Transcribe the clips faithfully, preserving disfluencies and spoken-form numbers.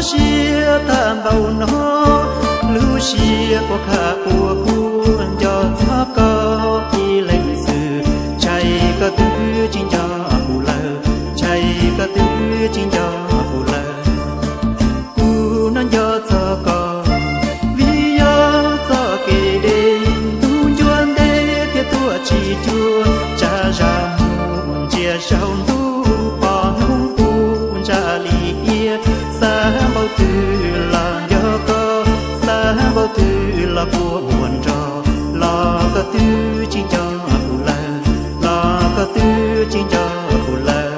khó xia tam bao nó lưu xia của khả của cuốn cho tháp có y lấy sự chạy cả tư chính cho phụ lờ chạy cả tư chính cho phụ lờ cu nó cho cho có vì nhớ cho kề đêm tu chuan đê kia tua chỉ chua cha ra muôn chia sâu tu bỏ nung tu cha li ia xa bao tư là nhớ có xa bao tư là của buồn trò lo có tư chính cho phụ lờ lo có tư chính cho phụ lờ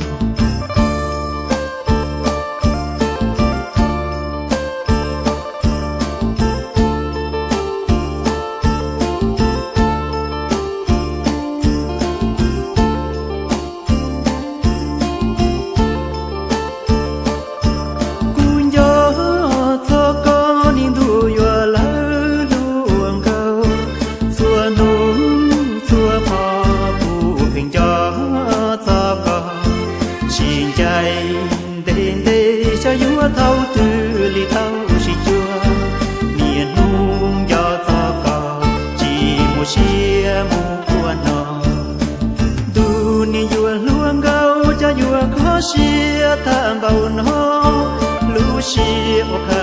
thâu tư li thâu si chua miền nung gió gió cò chỉ một xia một quan nọ tu ni yua luang gao cha yua khó xia tham bao nó lu xia